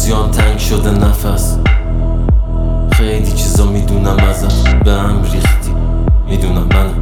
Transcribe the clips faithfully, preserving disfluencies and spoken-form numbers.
روزیام تنگ شده نفس، خیلی چیزا میدونم ازت، به هم ریختی میدونم منم.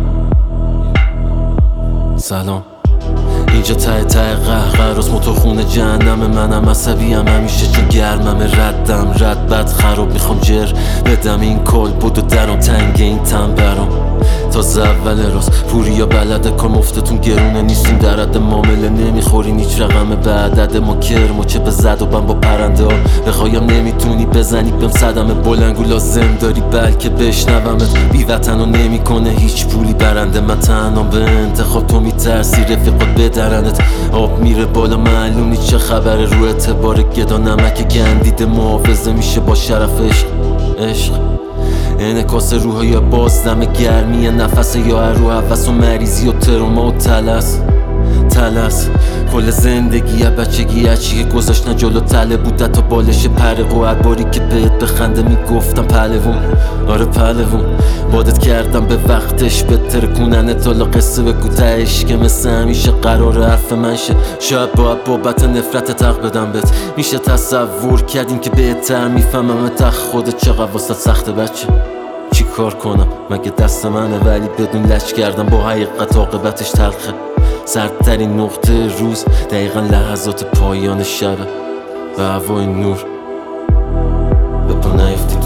سلام، اینجا ته ته قهقراست، موتور خونه جهنم منم. عصبیم همیشه چون گرمم، ردم رد بد خراب، میخوام جر بدم این کل بودو درم تنگ این تن برام. تازه اول راست پوریا بلده کار مفتتون گرونه نیستیم، در حد معامله نمیخورین هیچ رقم به عدد ما. کرمو چه به زد و بم با پرنده ها، بخوایم نمیتونی بزنی بهم صدمه بلنگو لازم داری بلکه بشنومت. بی وطن و نمیکنه هیچ پولی برنده، من تنها به انتخاب تو میترسی رفیقات بدرنت. آب میره بالا معلوم نیست چه خبره، رو اعتبار گدا نمک گندیده محافظه میشه با شرف عشق. عشق انعکاس روح یا بازدم گرمی نفس، یا رو هوس و مریضی و تروما و تلس تلس کل زندگی بچگی هرچی که گذاشتن جلو تله بوده تا بالش پره و هر باری که بهت بخنده میگفتم پهلوون. آره پهلوون بادت کردم به وقتش بهتر کننه تالا قصه بگو تهش که مثل همیشه قرار حرف من شه. شاید باید بابت نفرت تق بدم بهت، میشه تصور کردیم که بهتر میفهمم تق خودت چقدر واسه سخته بچه. چی کار کنم مگه دست منه، ولی بدون لج کردم با حقیقت عاقبتش تلخه. سردترین نقطه روز دقیقا لحظات پایان شبه، و هوای نور به پا نیفتی.